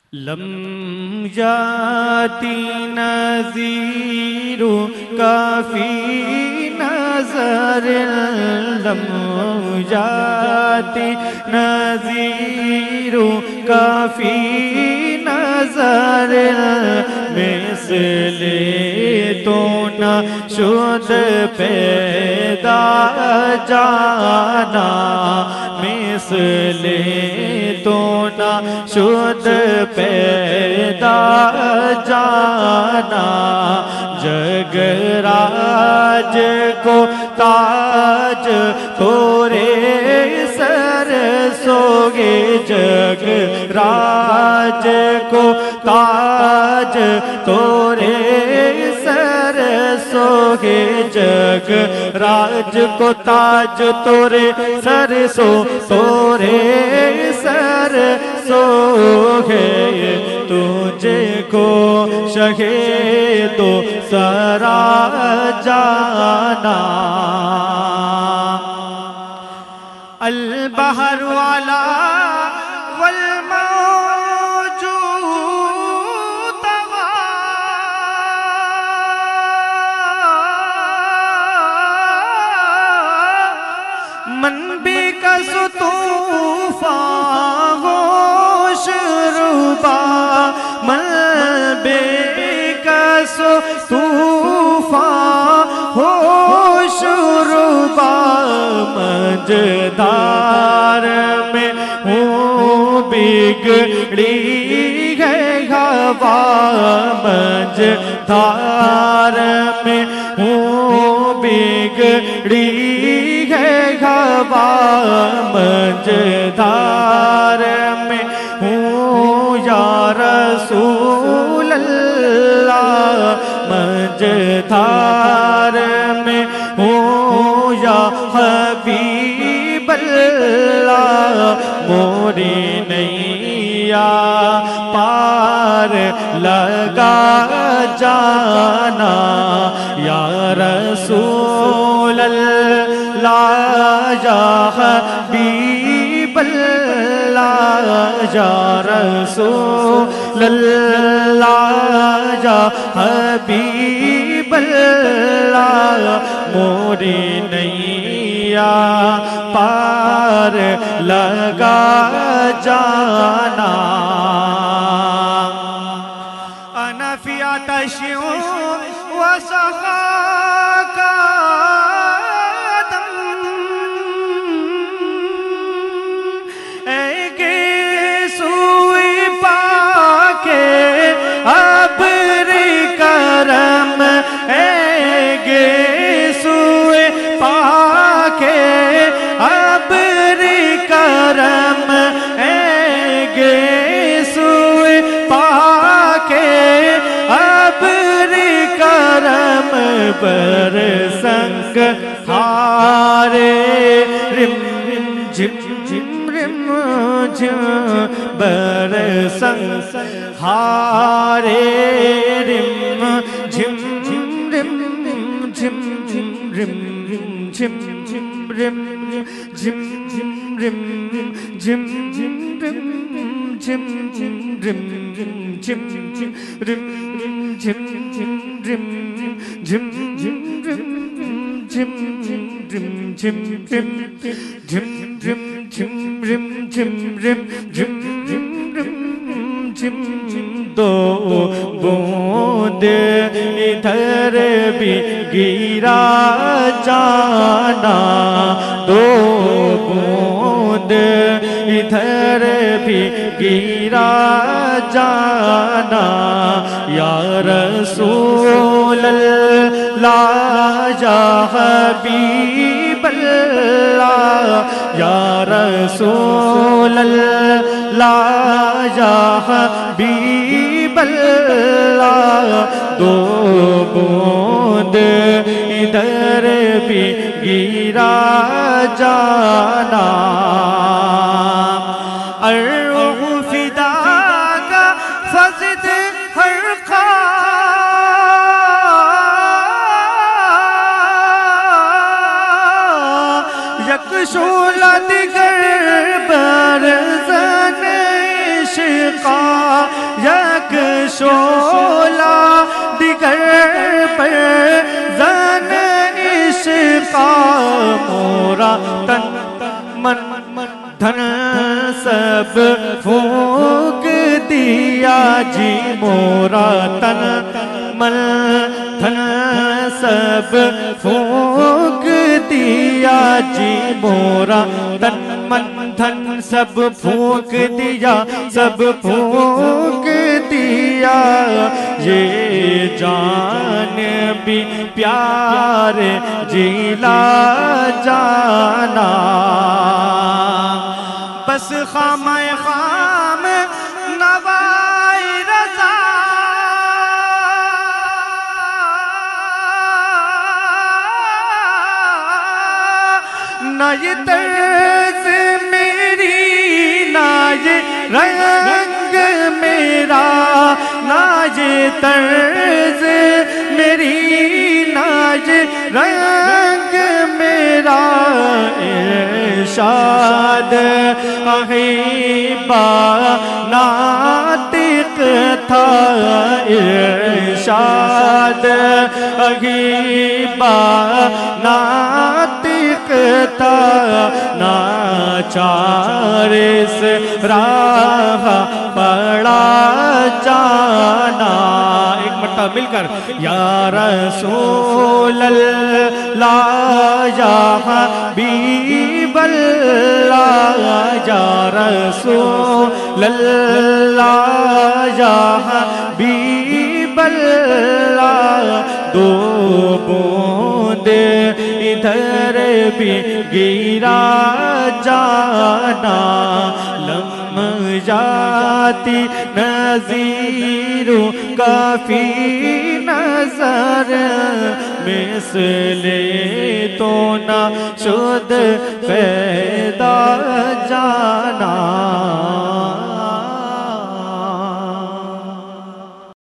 Lump जाती नज़ीरु काफ़ी नज़र, लम जाती नज़ीरु काफ़ी नज़र, मिसले तो न शुद पैदा जाना, मिसले तो न शुद पैदा जाना, जगराज को ताज तोरे सर सोगे, जगराज को ताज तोरे सर सोगे, जगराज को ताज तोरे सर सो तोरे सर सोगे, तुझे को शहे तो सरा जाना। अल बहर वाला वल मौजूद तवा, मन बेकस तूफान होश रुबा, मन बेकस तूफान होश रुबा, मझधार में हूँ बिगड़ी है हवा, मझधार में हूँ बिगड़ी है हवा, मझधार में हूँ या रसूल अल्लाह, मझधार में हूँ या हबीब अल्लाह, मोरी नैया पार लगा जाना, या रसूल अल्लाह या हबीब अल्लाह, या रसूल अल्लाह या हबीब अल्लाह, मोरी नैया पार लगा जाना। अना फी आतशियों व सखाका करम ऐगे सुए पाके, अबरी करम ऐगे सुए पाके, अबरी करम पर संग हारे रिम झिम झिम रिम झिम बर संग हारे रिम झिम रिम झिम रिम झिम रिम झिम रिम झिम रिम झिम रिम झिम रिम झिम रिम झिम रिम झिम रिम झिम रिम झिम रिम झिम रिम झिम रिम झिम रिम झिम, दो बूंद इधर भी गिरा जाना, दो बूंद इधर भी गिरा जाना, या रसूल अल्लाह या हबीब अल्लाह, या रसूल अल्लाह या हबीब अल्लाह, दो बूंद इधर भी गिरा जाना। अर्रूह फिदा का फज़द हर खा, यकशूल दिगर बरज़न इश्क़ा, शोला दिगर पर जन इश्का मोरा तन मन धन सब फूंक दिया जी मोरा तन मन धन सब फूंक दिया जी मोरा तन मन धन सब फूंक दिया सब फूंक दिया ये जान भी प्यारे जिला जाना बस खामे खाम नवाई रजा ना ये तर्ज मेरी ना ये रंग मेरा ना ये तर्ज मेरी ना ये रंग मेरा इरशाद अहीबा नातिक था इरशाद अहीबा नातिक था नाचार से राह पड़ा जाना एक मट्टा मिलकर या रसूल अल्लाह या हबीब अल्लाह या रसूल अल्लाह या हबीब अल्लाह दो बूंद इधर भी गिरा जाना लम जाती नज़ीरू काफी नजर मिसले तो ना शुद्ध पैदा जाना